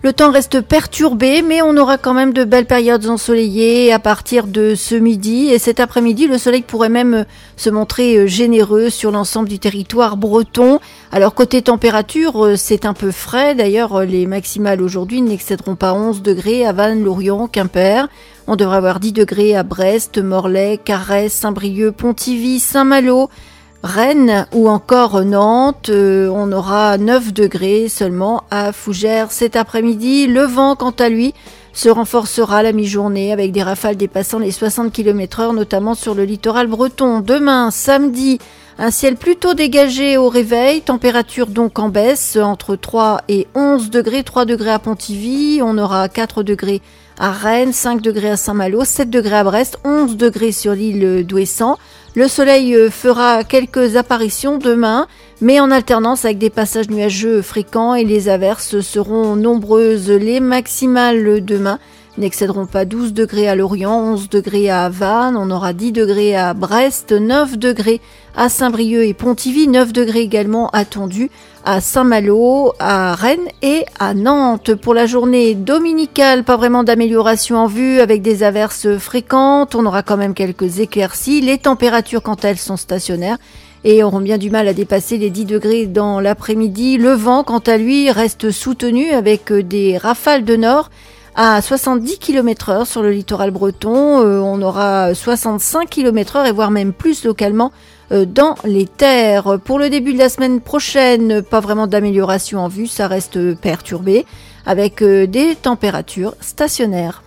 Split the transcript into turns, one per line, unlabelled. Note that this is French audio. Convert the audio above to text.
Le temps reste perturbé, mais on aura quand même de belles périodes ensoleillées à partir de ce midi. Et cet après-midi, le soleil pourrait même se montrer généreux sur l'ensemble du territoire breton. Alors côté température, c'est un peu frais. D'ailleurs, les maximales aujourd'hui n'excéderont pas 11 degrés à Vannes, Lorient, Quimper. On devrait avoir 10 degrés à Brest, Morlaix, Carhaix, Saint-Brieuc, Pontivy, Saint-Malo, Rennes ou encore Nantes. On aura 9 degrés seulement à Fougères cet après-midi. Le vent, quant à lui, se renforcera à la mi-journée avec des rafales dépassant les 60 km/h, notamment sur le littoral breton. Demain, samedi, un ciel plutôt dégagé au réveil, température donc en baisse entre 3 et 11 degrés, 3 degrés à Pontivy, on aura 4 degrés à Rennes, 5 degrés à Saint-Malo, 7 degrés à Brest, 11 degrés sur l'île d'Ouessant. Le soleil fera quelques apparitions demain, mais en alternance avec des passages nuageux fréquents et les averses seront nombreuses. Les maximales demain n'excéderont pas 12 degrés à Lorient, 11 degrés à Vannes, on aura 10 degrés à Brest, 9 degrés à Saint-Brieuc et Pontivy, 9 degrés également attendus à Saint-Malo, à Rennes et à Nantes. Pour la journée dominicale, pas vraiment d'amélioration en vue avec des averses fréquentes, on aura quand même quelques éclaircies, les températures quant à elles sont stationnaires et auront bien du mal à dépasser les 10 degrés dans l'après-midi. Le vent quant à lui reste soutenu avec des rafales de nord à 70 km/h sur le littoral breton, on aura 65 km/h et voire même plus localement dans les terres. Pour le début de la semaine prochaine, pas vraiment d'amélioration en vue, ça reste perturbé avec des températures stationnaires.